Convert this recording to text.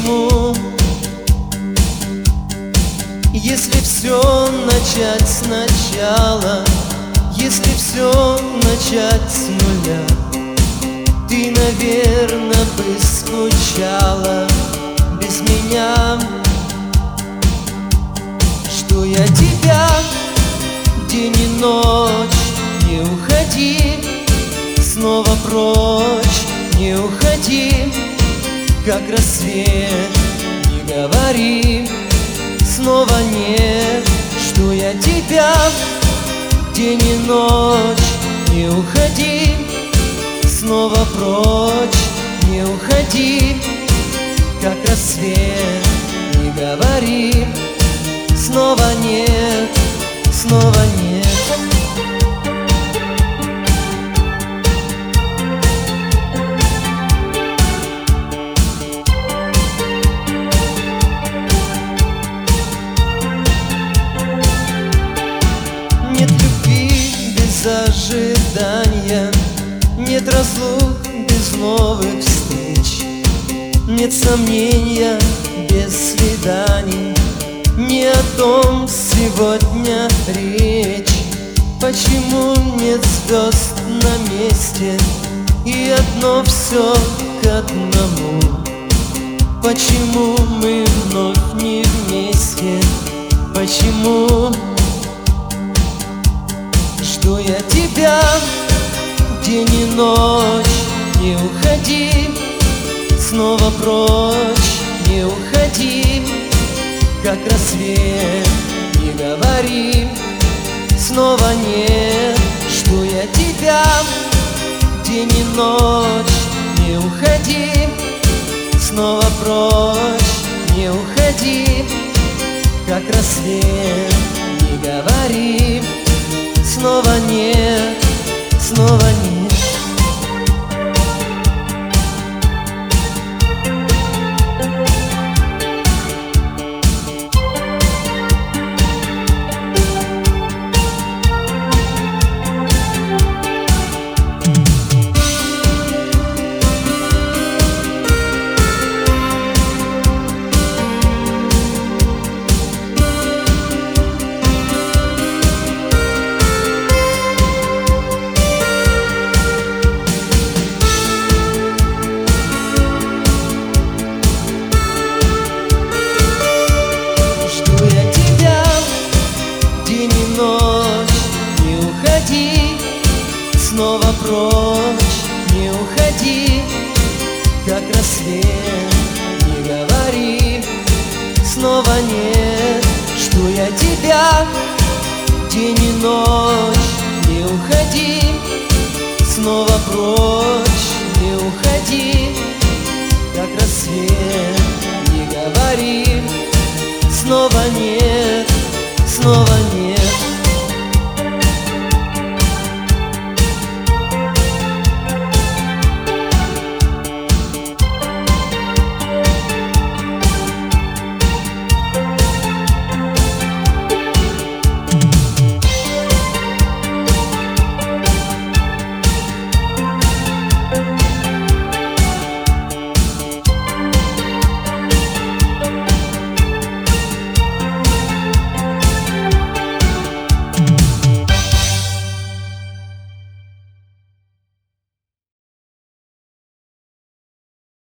почему? Если все начать сначала, если все начать с нуля, ты, наверно, бы скучала без меня. Что я тебя день и ночь, не уходи, снова прочь, не уходи, как рассвет, не говори снова нет. Что я тебя день и ночь, не уходи, снова прочь, не уходи, как рассвет, не говори снова нет, снова нет. Нет любви без ожидания, нет разлук без новых встреч, нет сомнения без свиданий. Не о том сегодня речь. Почему нет звезд на месте и одно все к одному? Почему мы вновь не вместе? Почему? Жду я тебя день и ночь, не уходи, снова прочь, не уходи, как рассвет, не говори снова нет. Жду я тебя день и ночь, не уходи, снова прочь, не уходи, как рассвет, не говори снова нет, снова нет. Снова прочь, не уходи, как рассвет, не говори снова нет. Жду я тебя день и ночь, не уходи, снова прочь, не уходи, как рассвет, не говори снова нет, снова нет.